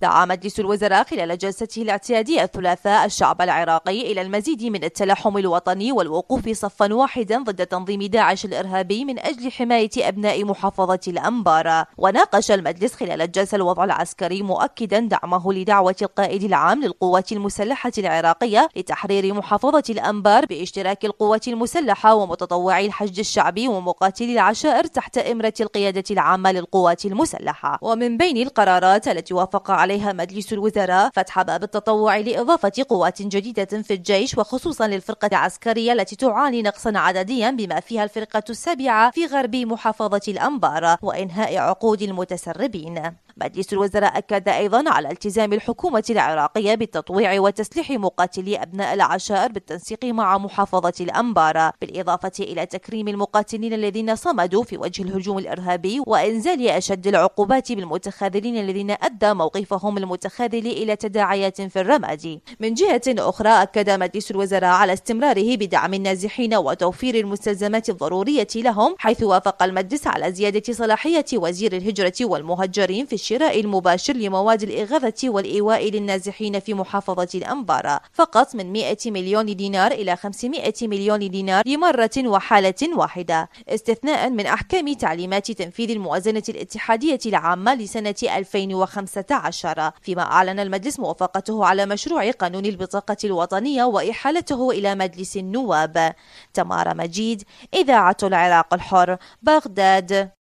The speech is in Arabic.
دعا مجلس الوزراء خلال جلسته الاعتيادية الثلاثاء الشعب العراقي إلى المزيد من التلاحم الوطني والوقوف صفا واحدا ضد تنظيم داعش الإرهابي من أجل حماية أبناء محافظة الأنبار. وناقش المجلس خلال الجلسة الوضع العسكري مؤكدا دعمه لدعوة القائد العام للقوات المسلحة العراقية لتحرير محافظة الأنبار باشتراك القوات المسلحة ومتطوعي الحشد الشعبي ومقاتلي العشائر تحت إمرة القيادة العامة للقوات المسلحة. ومن بين القرارات التي وافق عليها مجلس الوزراء فتح باب التطوع لإضافة قوات جديدة في الجيش، وخصوصا للفرقة العسكرية التي تعاني نقصا عدديا بما فيها الفرقة السابعة في غرب محافظة الأنبار، وإنهاء عقود المتسربين. مجلس الوزراء أكد أيضا على التزام الحكومة العراقية بالتطويع وتسليح مقاتلي أبناء العشائر بالتنسيق مع محافظة الأنبار، بالإضافة إلى تكريم المقاتلين الذين صمدوا في وجه الهجوم الإرهابي وإنزال أشد العقوبات بالمتخاذلين الذين أدى موقفهم المتخاذل إلى تداعيات في الرماد. من جهة أخرى أكد مجلس الوزراء على استمراره بدعم النازحين وتوفير المستلزمات الضرورية لهم، حيث وافق المجلس على زيادة صلاحية وزير الهجرة والمهجرين في الشراء المباشر لمواد الإغاثة والإيواء للنازحين في محافظة الأنبار فقط من 100 مليون دينار إلى 500 مليون دينار لمرة وحالة واحدة، استثناء من أحكام تعليمات تنفيذ الموازنة الاتحادية العامة لسنة 2015. فيما أعلن المجلس موافقته على مشروع قانون البطاقة الوطنية وإحالته إلى مجلس النواب. تمارا مجيد، إذاعة العراق الحر، بغداد.